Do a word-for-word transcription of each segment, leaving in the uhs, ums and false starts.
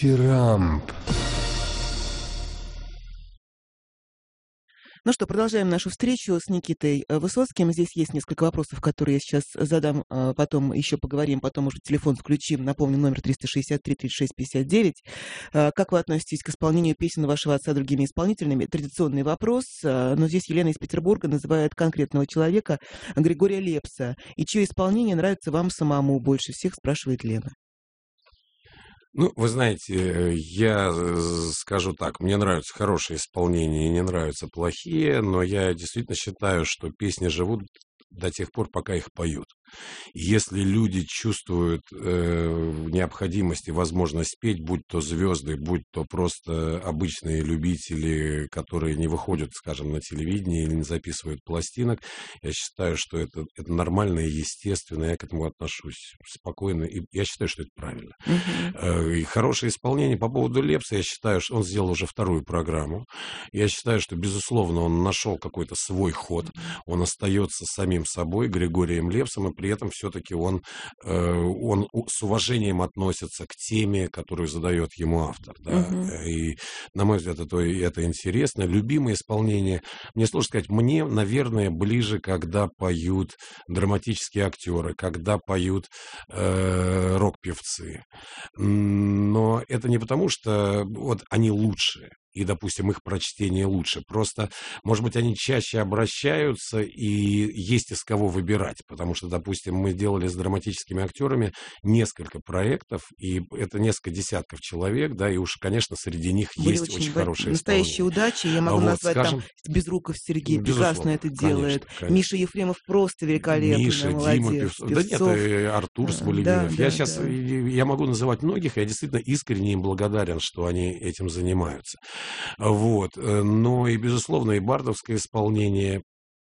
Дифирамб. Ну что, продолжаем нашу встречу с Никитой э, Высоцким. Здесь есть несколько вопросов, которые я сейчас задам, э, потом еще поговорим, потом, может, телефон включим. Напомню, номер триста шестьдесят три тридцать шесть пятьдесят девять. Э, Как вы относитесь к исполнению песен вашего отца другими исполнителями? Традиционный вопрос, э, но здесь Елена из Петербурга называет конкретного человека Григория Лепса. И чье исполнение нравится вам самому больше всех, спрашивает Лена. Ну, вы знаете, я э, скажу так, мне нравятся хорошие исполнения и не нравятся плохие, но я действительно считаю, что песни живут до тех пор, пока их поют. И если люди чувствуют э, необходимость и возможность петь, будь то звезды, будь то просто обычные любители, которые не выходят, скажем, на телевидение или не записывают пластинок, я считаю, что это, это нормально и естественно, я к этому отношусь спокойно, и я считаю, что это правильно. Мгм. Э, И хорошее исполнение по поводу Лепса, я считаю, что он сделал уже вторую программу. Я считаю, что, безусловно, он нашел какой-то свой ход, он остается самим собой, Григорием Лепсом, и при этом все-таки он, э, он у- с уважением относится к теме, которую задает ему автор. Да? Мгм. Э, И, на мой взгляд, это, это интересно. Любимое исполнение, мне сложно сказать, мне, наверное, ближе, когда поют драматические актеры, когда поют э, рок-певцы. М, Но это не потому, что вот они лучшие. И, допустим, их прочтение лучше. Просто, может быть, они чаще обращаются, и есть из кого выбирать. Потому что, допустим, мы делали с драматическими актерами несколько проектов, и это несколько десятков человек, да, и уж, конечно, среди них Были есть очень очень бо- хорошие настоящие исполнения. удачи. Я А могу вот, назвать там скажем, Безруков Сергей, прекрасно безусловно, это конечно, делает. конечно. Миша Ефремов просто великолепно, Миша, Дима, молодец. Певцов. Да нет, Певцов, э, Артур э, да, Смолянинов. Я да, сейчас, да. я могу называть многих, я действительно искренне им благодарен, что они этим занимаются. Вот. э, Но и, безусловно, и бардовское исполнение.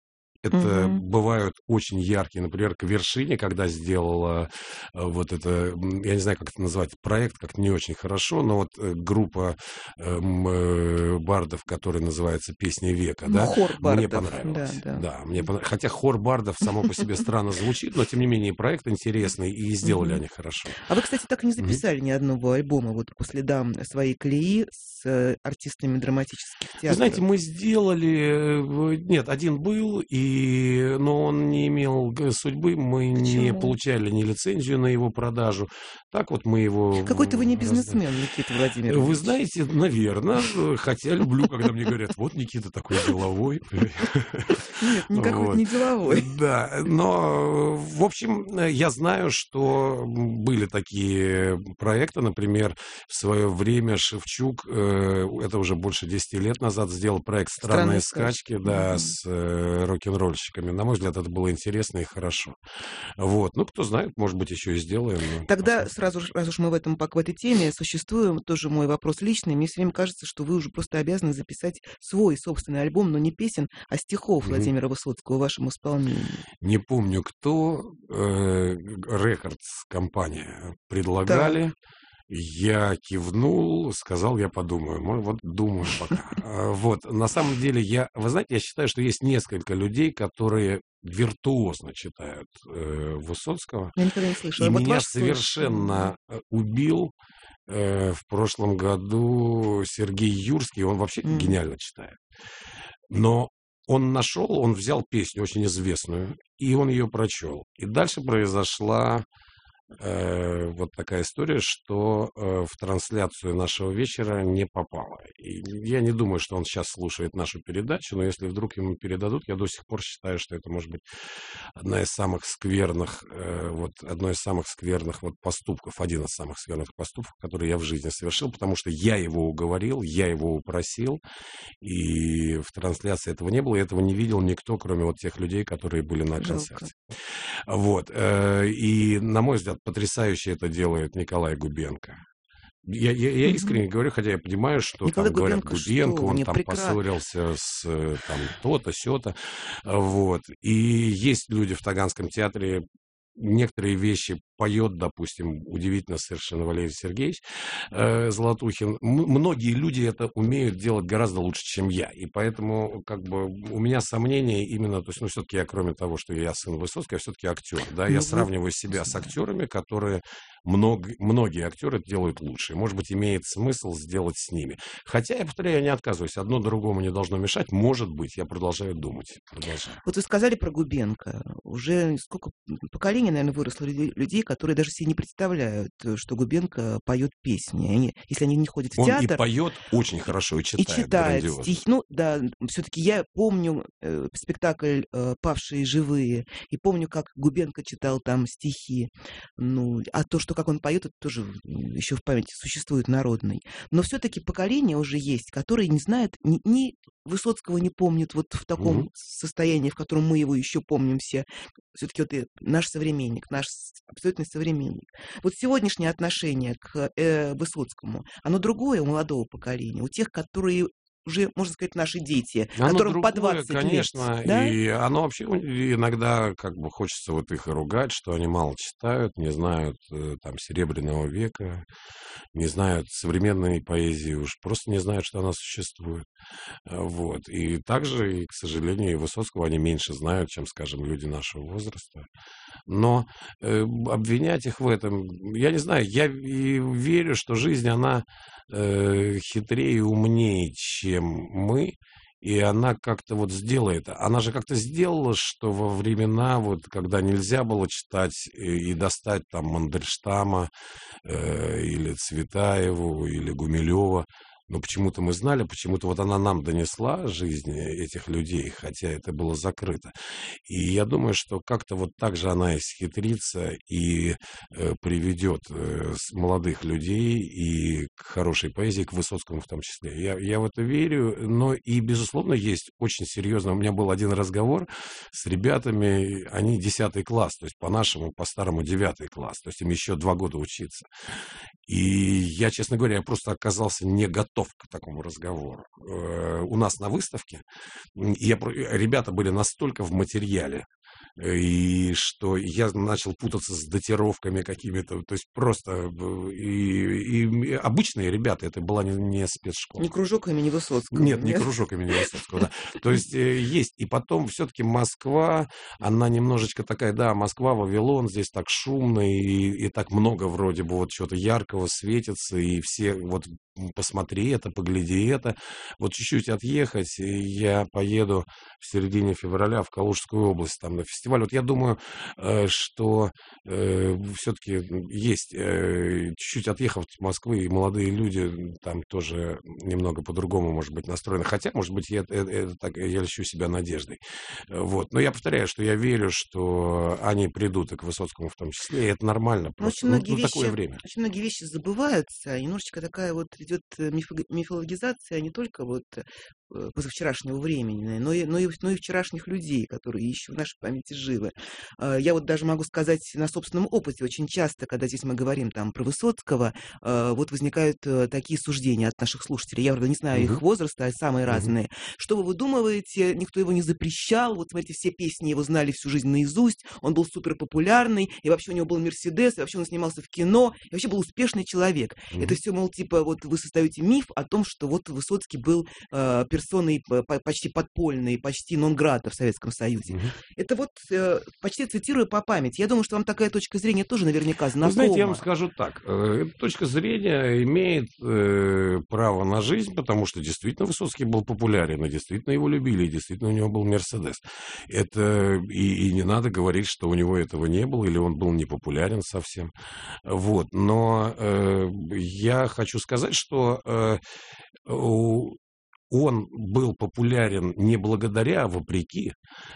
Это Мгм. бывают очень яркие, например, к вершине, когда сделала э, вот это, м, я не знаю, как это назвать, проект, как не очень хорошо, но вот э, группа эм, э, бардов, которая называется «Песня века», Ну, да, хор мне бардов, да, понравилось. да. Да, мне понрав- Хотя хор бардов само по себе странно звучит, но тем не менее проект интересный, и сделали Мгм. они хорошо. А вы, кстати, так и не Мгм. записали ни одного альбома вот по следам своей колеи с э, артистами драматических Вы знаете, театров. мы сделали, э, в- нет, один был, и, но он не имел г- судьбы, мы не Почему? получали ни лицензию на его продажу. Так вот мы его Какой-то вы не в- раздали. бизнесмен, Никита Вы Владимирович. знаете, наверное, хотя люблю, когда мне говорят, вот Никита такой деловой. Нет, никакой Вот. не деловой. Да, но, в общем, э, я знаю, что м, были такие проекты, например, в свое время Шевчук, э, это уже больше десяти лет назад, сделал проект Странные «Странные скачки. скачки», да, Мгм. с э, рок-н-ролльщиками. На мой взгляд, это было интересно и хорошо. Вот, ну, кто знает, может быть, еще и сделаем, но Тогда посмотрим. сразу же, раз уж мы в этом пак в этой теме существуем, тоже мой вопрос личный. Мне все время кажется, что вы уже просто обязаны записать свой собственный альбом, но не песен, а стихов Мгм. Владимира Высоцкого в вашем исполнении. Не помню, кто, э, Рекордс компания Так. предлагали. Я кивнул, сказал, я подумаю. Мо- Вот думаю пока. А, Вот, на самом деле, я, вы знаете, я считаю, что есть несколько людей, которые виртуозно читают э, Высоцкого. Я никогда не слышала. И Вот меня ваш слышал. совершенно э, убил э, в прошлом году Сергей Юрский. Он вообще М. гениально читает. Но он нашел, он взял песню очень известную, и он ее прочел. И дальше произошла э, вот такая история, что э, в трансляцию нашего вечера не попало. И я не думаю, что он сейчас слушает нашу передачу, но если вдруг ему передадут, я до сих пор считаю, что это может быть одна из самых скверных, э, вот одно из самых скверных вот поступков, один из самых скверных поступков, которые я в жизни совершил, потому что я его уговорил, я его упросил, и в трансляции этого не было, и этого не видел никто, кроме вот тех людей, которые были на Жалко. концерте. Вот. э, И, на мой взгляд, потрясающе это делает Николай Губенко. Я, я, я Мгм. искренне говорю, хотя я понимаю, что Николай там говорят Губенко, что Губенко, вы, он не там прекрасно. поссорился с э, там то-то, сё-то. Вот. И есть люди в Таганском театре, некоторые вещи поет, допустим, удивительно совершенно Валерий Сергеевич э, Золотухин. М- многие люди это умеют делать гораздо лучше, чем я. И поэтому как бы у меня сомнения именно, то есть, ну, все-таки я, кроме того, что я сын Высоцкого, я все-таки актер. Да? Я Ну вот, сравниваю себя с актерами, которые много, многие актеры делают лучше. Может быть, имеет смысл сделать с ними. Хотя, я повторяю, я не отказываюсь. Одно другому не должно мешать. Может быть, я продолжаю думать. Продолжаю. вот вы сказали про Губенко. Уже сколько поколений, наверное, выросло людей, людей, которые даже себе не представляют, э, что Губенко поет песни. Они, если они не ходят в Он и театр, поет очень и, хорошо, и и читает читает грандиозно. стихи. Ну, да, все-таки я помню э, спектакль э, «Павшие живые», и помню, как Губенко читал там стихи. Ну, а то, что как он поет, это тоже еще в памяти существует народный. Но все-таки поколение уже есть, которое не знает ни, ни Высоцкого не помнит вот в таком Мгм. состоянии, в котором мы его еще помним все. Все-таки вот и наш современник, наш с- абсолютный современник. Вот сегодняшнее отношение к э, Высоцкому, оно другое у молодого поколения, у тех, которые уже, можно сказать, наши дети, Оно которым по другое, двадцать лет, конечно, да? и оно вообще у- и иногда как бы хочется вот их и ругать, что они мало читают, не знают э, там Серебряного века, не знают современной поэзии, уж просто не знают, что она существует. А, Вот. И также, и, к сожалению, и Высоцкого они меньше знают, чем, скажем, люди нашего возраста. Но э, обвинять их в этом, я не знаю, я и верю, что жизнь, она э, хитрее и умнее, чем мы, и она как-то вот сделает. Она же как-то сделала, что во времена, вот, когда нельзя было читать и, и достать там Мандельштама э, или Цветаеву, или Гумилева, но почему-то мы знали, почему-то вот она нам донесла жизнь этих людей, хотя это было закрыто. И я думаю, что как-то вот так же она исхитрится и э, приведет э, с- молодых людей и к хорошей поэзии, к Высоцкому в том числе. Я, я в это верю, но и, безусловно, есть очень серьезно. У меня был один разговор с ребятами, они десятый класс, то есть по-нашему, по-старому девятый класс, то есть им еще два года учиться. И я, честно говоря, я просто оказался не готов к такому разговору. Э, У нас на выставке м, я, про- э, ребята были настолько в материале, э, и что я начал путаться с датировками какими-то, то есть просто э, и, и обычные ребята, это была не, не спецшкола. Не кружок имени Высоцкого, Нет, не нет? кружок имени Высоцкого, да. То есть э, есть. И потом все-таки Москва, она немножечко такая, да, Москва, Вавилон, здесь так шумно, и, и так много вроде бы вот чего-то яркого светится, и все вот м, посмотри это, погляди это. Вот чуть-чуть отъехать, и я поеду в середине февраля в Калужскую область, там на фестиваль. Вот я думаю, э, что все-таки есть, э, чуть-чуть отъехав от Москвы, и молодые люди м, там тоже немного по-другому, может быть, настроены. Хотя, может быть, я, это, это так, я льщу себя надеждой. Э, Вот. Но я повторяю, что я верю, что они придут и к Высоцкому в том числе, и это нормально Но просто. очень Ну, многие ну, такое вещи, время. очень многие вещи забываются, и немножечко такая вот идет э, мифо- мифологизация не только вот э, позавчерашнего времени, но и, но, и, но и вчерашних людей, которые еще в нашей памяти живы. А, Я вот даже могу сказать на собственном опыте, очень часто, когда здесь мы говорим там про Высоцкого, а, вот возникают э, такие суждения от наших слушателей. Я, правда, не знаю их Мгм. возраста, а самые Мгм. разные. Что вы выдумываете? Никто его не запрещал. Вот смотрите, все песни его знали всю жизнь наизусть. Он был супер популярный, и вообще у него был Мерседес, и вообще он снимался в кино, и вообще был успешный человек. Это Мгм. все, мол, типа, вот вы создаете миф о том, что вот Высоцкий был э, персоной п- по- почти подпольной, почти нон-грата в Советском Союзе. Мгм. Это вот э, почти цитирую по памяти. Я думаю, что вам такая точка зрения тоже наверняка Вы знаете, я вам знакома. скажу так. э, Эта точка зрения имеет э, право на жизнь, потому что действительно Высоцкий был популярен, и действительно его любили, и действительно у него был Мерседес. Это и, и не надо говорить, что у него этого не было, или он был не популярен совсем. Вот. Но э, я хочу сказать, что э, у- он был популярен не благодаря, а вопреки.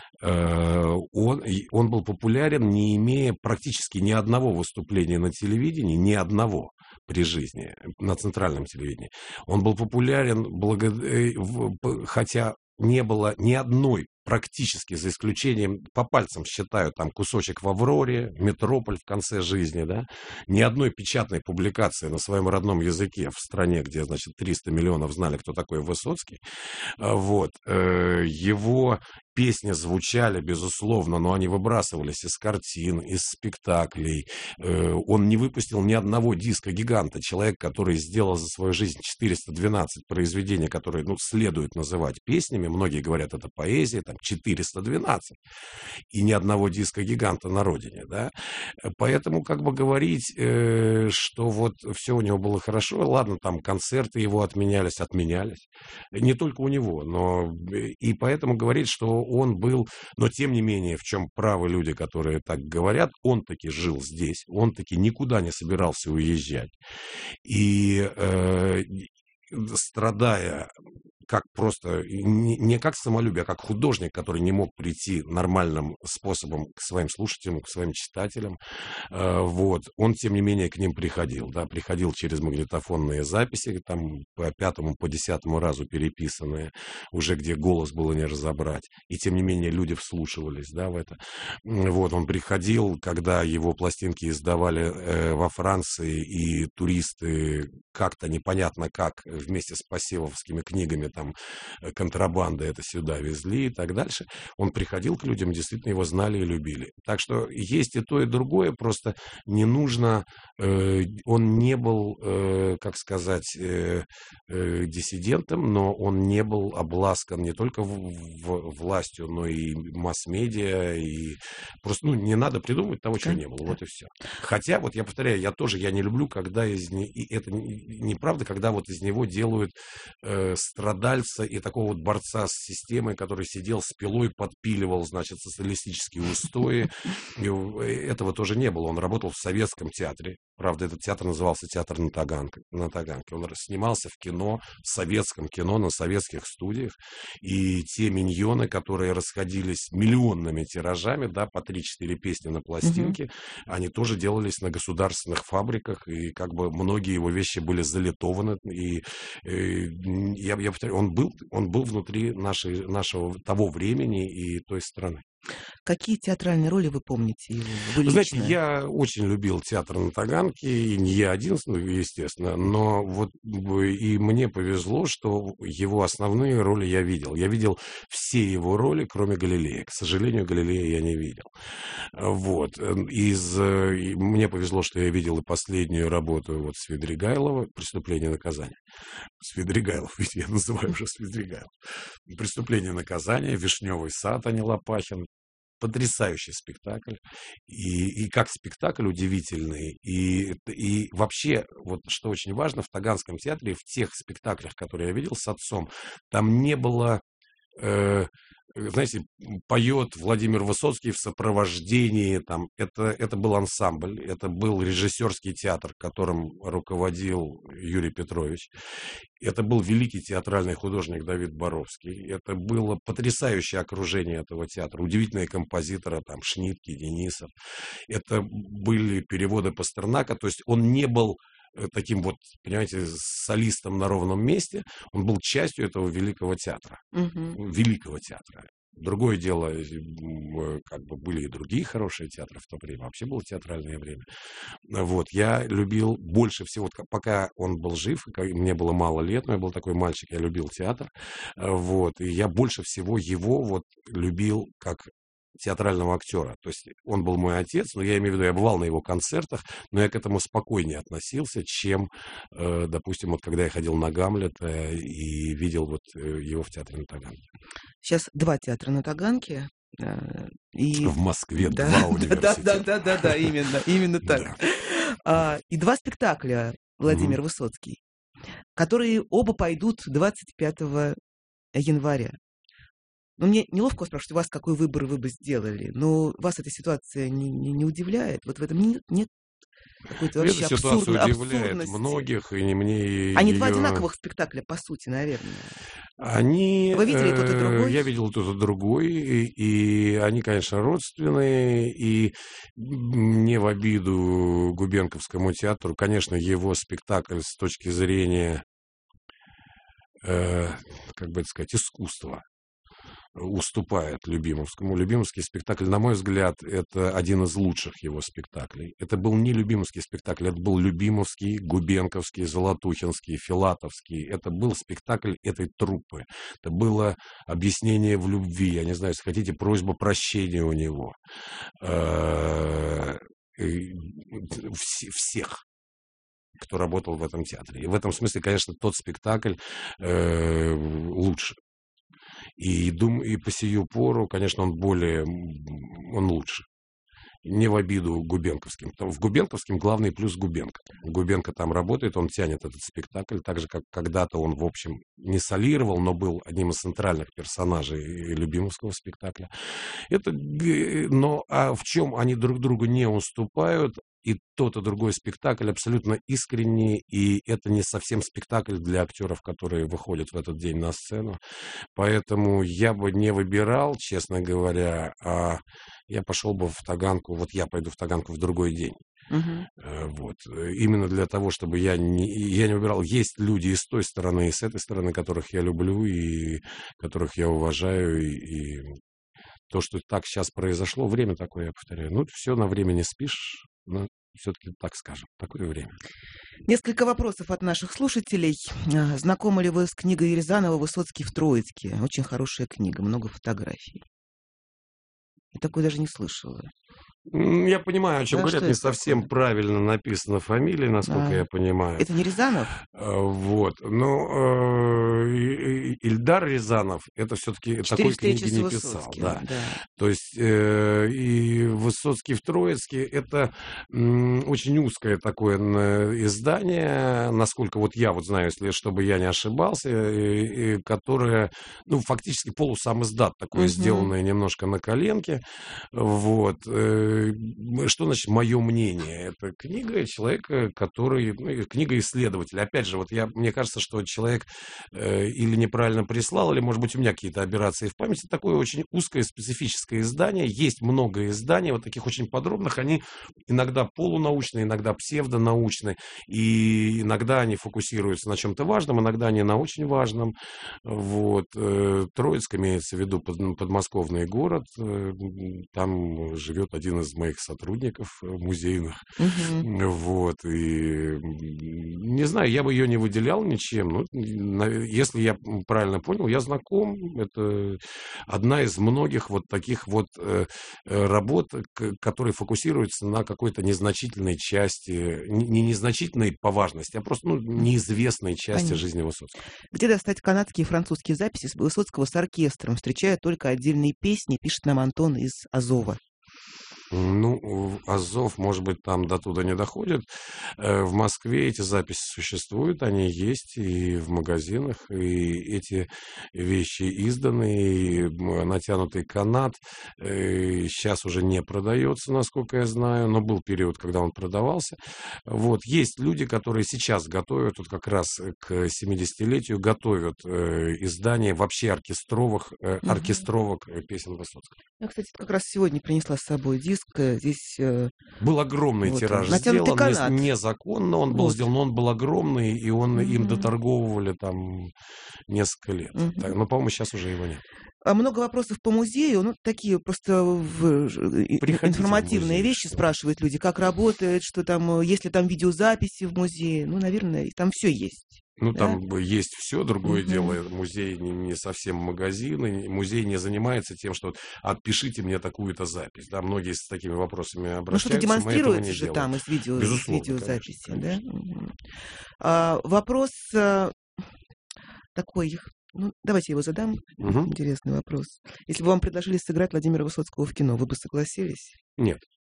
Э, Он, и он был популярен, не имея практически ни одного выступления на телевидении, ни одного при жизни, на центральном телевидении. Он был популярен, благо- э, в- п- хотя не было ни одной практически, за исключением, по пальцам считаю, там кусочек в «Авроре», «Метрополь» в конце жизни, да, ни одной печатной публикации на своем родном языке в стране, где, значит, триста миллионов знали, кто такой Высоцкий, а, вот, э, его песни звучали, безусловно, но они выбрасывались из картин, из спектаклей. Э, Он не выпустил ни одного диска гиганта. Человек, который сделал за свою жизнь четыреста двенадцать произведений, которые, ну, следует называть песнями. Многие говорят, это поэзия, там, четыреста двенадцать. И ни одного диска гиганта на родине, да. Э, Поэтому, как бы говорить, э, что вот все у него было хорошо, ладно, там концерты его отменялись, отменялись. Не только у него, но э, и поэтому говорить, что он был, но тем не менее, в чем правы люди, которые так говорят, он таки жил здесь, он таки никуда не собирался уезжать. И э, страдая как просто, не, не как самолюбие, а как художник, который не мог прийти нормальным способом к своим слушателям, к своим читателям, э, вот, он, тем не менее, к ним приходил, да, приходил через магнитофонные записи, там, по пятому, по десятому разу переписанные, уже где голос было не разобрать, и, тем не менее, люди вслушивались, да, в это. Вот, он приходил, когда его пластинки издавали э, во Франции, и туристы как-то непонятно как вместе с посевовскими книгами там контрабанды это сюда везли и так дальше. Он приходил к людям, действительно его знали и любили. Так что есть и то, и другое, просто не нужно, э, он не был, э, как сказать, э, э, диссидентом, но он не был обласкан не только в, в, властью, но и масс-медиа, и просто, ну, не надо придумывать того, чего не было, вот и все. Хотя, вот я повторяю, я тоже, я не люблю, когда из не, и это неправда, когда вот из него делают э, страдальца и такого вот борца с системой, который сидел с пилой, подпиливал, значит, социалистические устои. И этого тоже не было. Он работал в советском театре. Правда, этот театр назывался «Театр на Таганке». На Таганке. Он снимался в кино, в советском кино, на советских студиях. И те миньоны, которые расходились миллионными тиражами, да, по три-четыре песни на пластинке, угу. они тоже делались на государственных фабриках. И как бы многие его вещи были залитованы. И, и я, я повторяю, он был, он был внутри нашей, нашего того времени и той страны. Какие театральные роли вы помните его? Вы Вы знаете, я очень любил театр на Таганке, и не я один, естественно, но вот и мне повезло, что его основные роли я видел. Я видел все его роли, кроме Галилея. К сожалению, Галилея я не видел. Вот. Из... Мне повезло, что я видел и последнюю работу вот Свидригайлова «Преступление и наказание». Свидригайлов, ведь я называю уже Свидригайлов. «Преступление и наказание», «Вишневый сад», а не Лопахин. Потрясающий спектакль. И, и как спектакль удивительный. И, и вообще, вот что очень важно, в Таганском театре, в тех спектаклях, которые я видел с отцом, там не было... Э, знаете, поет Владимир Высоцкий в сопровождении, там, это, это был ансамбль, это был режиссерский театр, которым руководил Юрий Петрович. Это был великий театральный художник Давид Боровский. Это было потрясающее окружение этого театра. Удивительные композиторы, там, Шнитке, Денисов. Это были переводы Пастернака. То есть он не был таким вот, понимаете, солистом на ровном месте. Он был частью этого великого театра. Угу. Великого театра. Другое дело, как бы были и другие хорошие театры в то время. Вообще было театральное время. Вот. Я любил больше всего, пока он был жив, мне было мало лет, но я был такой мальчик, я любил театр. Вот. И я больше всего его вот любил как театрального актера. То есть он был мой отец, но я имею в виду, я бывал на его концертах, но я к этому спокойнее относился, чем, э, допустим, вот когда я ходил на Гамлета и видел вот его в театре на Таганке. Сейчас два театра на Таганке. И... В Москве да, два университета. Да, да, да, да, да, именно, именно так. А, и два спектакля Владимир угу. Высоцкий, которые оба пойдут двадцать пятого января. Ну, мне неловко спрашивать у вас, какой выбор вы бы сделали, но вас эта ситуация не, не, не удивляет? Вот в этом нет, нет какой-то вообще Эта ситуация абсурд, удивляет абсурдности. Многих, и не мне... Они ее... два одинаковых спектакля, по сути, наверное. Они... Вы видели тот и другой? Я видел тот и другой, и, и они, конечно, родственные, и не в обиду Губенковскому театру, конечно, его спектакль с точки зрения, э, как бы это сказать, искусства. уступает Любимовскому. Любимовский спектакль, на мой взгляд, это один из лучших его спектаклей. Это был не Любимовский спектакль, это был Любимовский, Губенковский, Золотухинский, Филатовский. Это был спектакль этой труппы. Это было объяснение в любви, я не знаю, если хотите, просьба прощения у него. Всех, кто работал в этом театре. И в этом смысле, конечно, тот спектакль э, лучше. И, дум, и по сию пору, конечно, он более, он лучше. Не в обиду Губенковским. В Губенковском главный плюс Губенко. Губенко там работает, он тянет этот спектакль, так же, как когда-то он, в общем, не солировал, но был одним из центральных персонажей Любимовского спектакля. Это, но а в чем они друг другу не уступают? И тот, и другой спектакль абсолютно искренний, и это не совсем спектакль для актеров, которые выходят в этот день на сцену. Поэтому я бы не выбирал, честно говоря, а я пошел бы в Таганку, вот я пойду в Таганку в другой день. Uh-huh. Вот. Именно для того, чтобы я не, я не выбирал. Есть люди и с той стороны, и с этой стороны, которых я люблю, и которых я уважаю, и, и то, что так сейчас произошло, время такое, я повторяю. Ну, все на время не спишь. Ну, все-таки так скажем, такое время. Несколько вопросов от наших слушателей. Знакомы ли вы с книгой Рязанова «Высоцкий в Троицке»? Очень хорошая книга, много фотографий. Я такой даже не слышала. Я понимаю, о чем Да, говорят. Не совсем такое? Правильно написана фамилия, насколько а, я понимаю. Это не Рязанов? Вот. Но э, Ильдар Рязанов, это все-таки такой книги не писал. Да. Да. То есть э, и Высоцкий в Троицке, это м, очень узкое такое издание, насколько вот я вот знаю, если чтобы я не ошибался, и, и, которое, ну, фактически полусамиздат такое, угу. Сделанное немножко на коленке. Вот. Что значит мое мнение? Это книга человека, который... Ну, книга исследователя. Опять же, вот я, мне кажется, что человек э, или неправильно прислал, или, может быть, у меня какие-то аберрации в памяти. Такое очень узкое, специфическое издание. Есть много изданий, вот таких очень подробных. Они иногда полунаучные, иногда псевдонаучные. И иногда они фокусируются на чем-то важном, иногда они на очень важном. Вот. Троицк имеется в виду под, подмосковный город. Там живет один из моих сотрудников музейных. Uh-huh. Вот. И не знаю, я бы ее не выделял ничем. Ну, если я правильно понял, я знаком. Это одна из многих вот таких вот э, работ, к, которые фокусируются на какой-то незначительной части, не незначительной по важности, а просто ну, неизвестной части Понятно. Жизни Высоцкого. Где достать канадские и французские записи Высоцкого с оркестром? Встречая только отдельные песни, пишет нам Антон из Азова. Ну, Азов, может быть, там до туда не доходит. В Москве эти записи существуют, они есть и в магазинах, и эти вещи изданы, и натянутый канат сейчас уже не продается, насколько я знаю, но был период, когда он продавался. Вот. Есть люди, которые сейчас готовят, вот как раз к семидесятилетию, готовят издание вообще оркестровых, угу. оркестровок песен Высоцкого. Я, кстати, как раз сегодня принесла с собой диск. Здесь был огромный вот тираж сделан, канат. Незаконно он был вот. Сделан, но он был огромный, и он, mm-hmm. им доторговывали там несколько лет. Mm-hmm. Так, но, по-моему, сейчас уже его нет. А много вопросов по музею, ну, такие просто в... информативные в вещи спрашивают люди, как работает, что там, есть ли там видеозаписи в музее. Ну, наверное, там все есть. Ну, да? Там есть все, другое uh-huh. дело, музей не, не совсем магазин, и музей не занимается тем, что отпишите мне такую-то запись. Да, многие с такими вопросами обращаются. Ну, что-то демонстрируется же там из видео, видеозаписи, конечно, да? Uh-huh. А, вопрос а, такой, ну, давайте его задам, uh-huh. интересный вопрос. Если бы вам предложили сыграть Владимира Высоцкого в кино, вы бы согласились? Нет.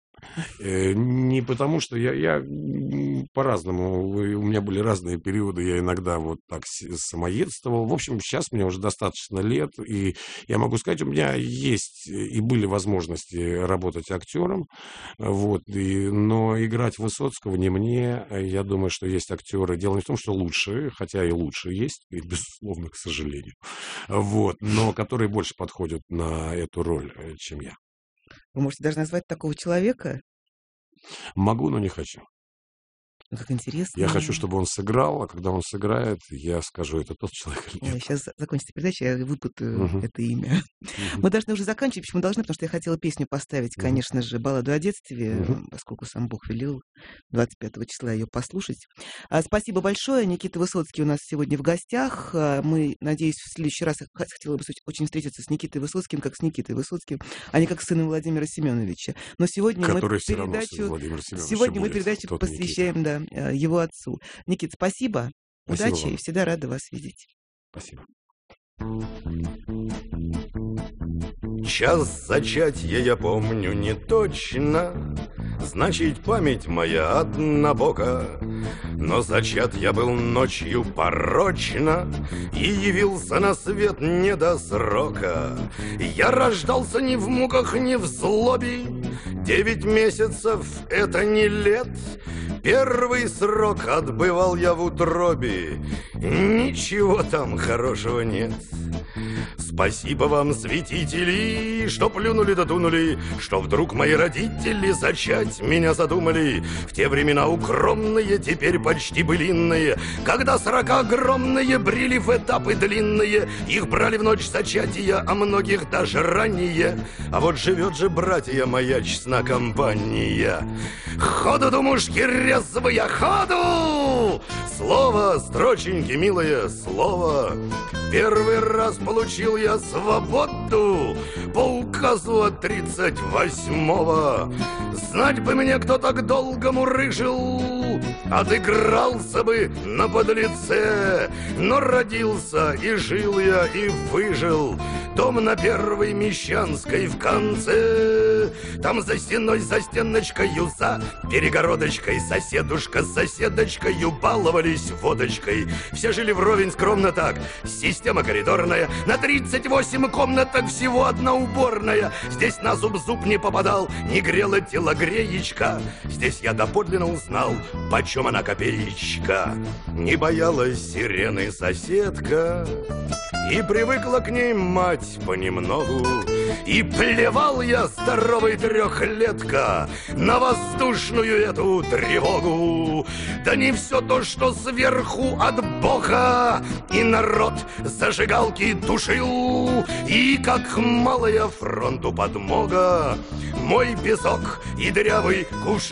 Не потому, что я, я по-разному, у меня были разные периоды, я иногда вот так самоедствовал. В общем, сейчас мне уже достаточно лет, и я могу сказать, у меня есть и были возможности работать актером, вот, и, но играть Высоцкого не мне, я думаю, что есть актеры. Дело не в том, что лучше, хотя и лучше есть, и, безусловно, к сожалению, вот, но которые больше подходят на эту роль, чем я. Вы можете даже назвать такого человека? Могу, но не хочу. Как интересно. Я хочу, чтобы он сыграл, а когда он сыграет, я скажу, это тот человек или нет. Ой, сейчас закончится передача, я выпутаю Мгм. это имя. Мгм. Мы должны уже заканчивать. Почему должны? Потому что я хотела песню поставить, Мгм. конечно же, балладу о детстве, Мгм. поскольку сам Бог велел двадцать пятого числа ее послушать. А, Спасибо большое. Никита Высоцкий у нас сегодня в гостях. А, Мы, надеюсь, в следующий раз я х- хотела бы с- очень встретиться с Никитой Высоцким, как с Никитой Высоцким, а не как с сыном Владимира Семеновича. Но сегодня мы Который все равно сын передачу, Владимира Семеновича сегодня мы будет, передачу тот Никита. посвящаем, да, э, его отцу. Никит, спасибо. Спасибо Удачи и вам. всегда рада вас видеть. Спасибо. Час зачатия я помню не точно, значит, память моя однобока. Но зачат я был ночью порочно и явился на свет не до срока. Я рождался ни в муках, ни в злобе. Девять месяцев — это не лет. Первый срок отбывал я в утробе. Ничего там хорошего нет. Спасибо вам, святители, что плюнули да дунули, что вдруг мои родители зачать меня задумали. В те времена укромные, теперь почти былинные, когда срока огромные брели в этапы длинные. Их брали в ночь зачатия, а многих даже ранее. А вот живет же, братья, моя честна компания. Ходу, думушки, резвые, ходу! Слово, строченьки, милое слово. Первый раз получил я свободу по указу от тридцать восьмого. Знать бы мне, кто так долго мурыжил, отыгрался бы на подлеце. Но родился и жил я, и выжил. Дом на Первой Мещанской в конце. Там за стеной, за стеночкою, за перегородочкой соседушка с соседочкою баловались водочкой. Все жили вровень скромно так. Система коридорная. На тридцать восемь комнаток всего одна уборная. Здесь на зуб зуб не попадал, не грела телогреечка. Здесь я доподлинно узнал, почем она копеечка. Не боялась сирены соседка, и привыкла к ней мать понемногу. И плевал я, здоровый трехлетка, на воздушную эту тревогу. Да не все то, что сверху от Бога. И народ зажигалки тушил, и как малая фронту подмога мой песок и дырявый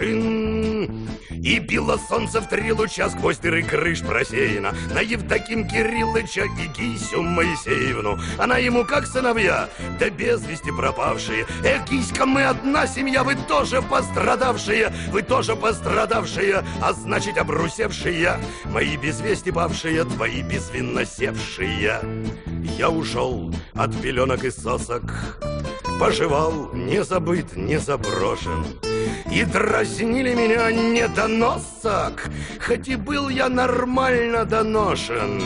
кувшин. И било солнце в три луча сквозь дыры крыш просеяно на Евдоким Кириллыча и Гисю Моисеевну. Она ему как сыновья, да без вести пропавшие. Эх, Гиська, мы одна семья, вы тоже пострадавшие, вы тоже пострадавшие, а значит обрусевшие. Мои без вести павшие, твои безвинно севшие. Я ушел от пеленок и сосок, поживал, не забыт, не заброшен. И дразнили меня недоносок, хоть и был я нормально доношен.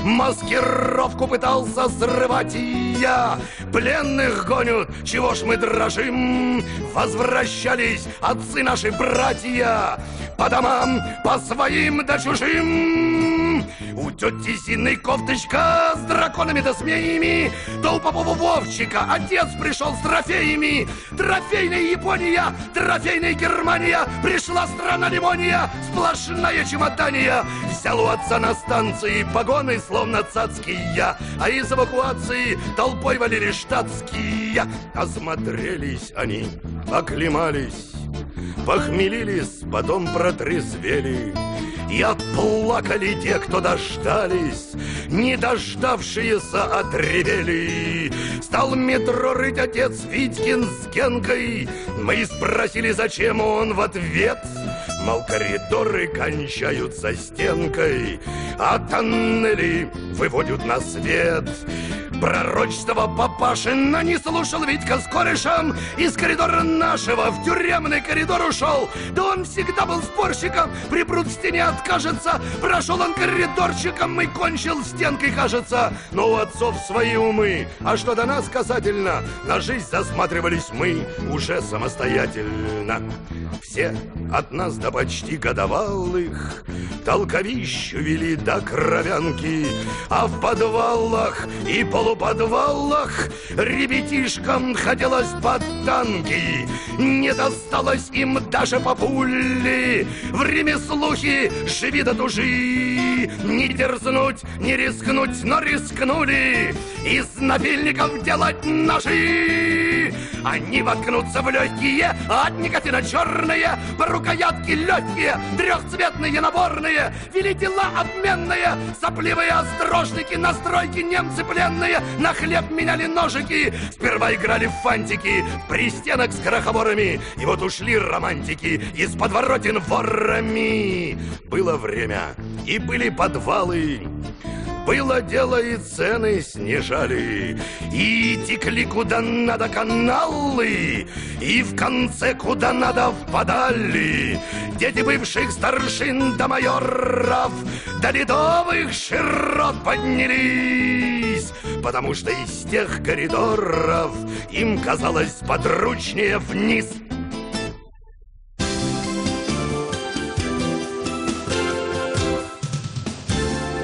Маскировку пытался срывать и я. Пленных гонят, чего ж мы дрожим? Возвращались отцы наши братья по домам, по своим да чужим. У тети Зины кофточка с драконами да змеями, то у Попова Вовчика отец пришел с трофеями. Трофейная Япония, трофейная Германия, пришла страна лимония, сплошная чемодания. Взял у отца на станции погоны, словно цацкие, а из эвакуации толпой валили штатские. Осмотрелись они, оклемались, похмелились, потом протрезвели. И отплакали те, кто дождались, не дождавшиеся отревели. Стал метро рыть отец Витькин с Генкой. Мы спросили, зачем, он в ответ: мол, коридоры кончаются стенкой, а тоннели выводят на свет. Пророчество папашина не слушал Витька с корешем, из коридора нашего в тюремный коридор ушел. Да он всегда был спорщиком, припрут к стене откажется. Прошел он коридорчиком и кончил стенкой, кажется. Но у отцов свои умы, а что до нас касательно, на жизнь засматривались мы уже самостоятельно. Все от нас до почти годовалых толковищу вели до кровянки, а в подвалах и полу полуподвалах ребятишкам хотелось под танки. Не досталось им даже по пуле. В ремеслухе живи да тужи. Не дерзнуть, не рискнуть, но рискнули из напильников делать ножи. Они воткнутся в легкие, от никотина черные, по рукоятки легкие, трехцветные наборные, вели дела обменные, сопливые острожники, на стройке немцы пленные, на хлеб меняли ножики, сперва играли в фантики, при стенах с крохоборами, и вот ушли романтики из подворотен ворами. Было время, и были подвалы, было дело, и цены снижали, и текли куда надо каналы, и в конце куда надо впадали дети бывших старшин до майоров, до ледовых широт поднялись, потому что из тех коридоров им казалось подручнее вниз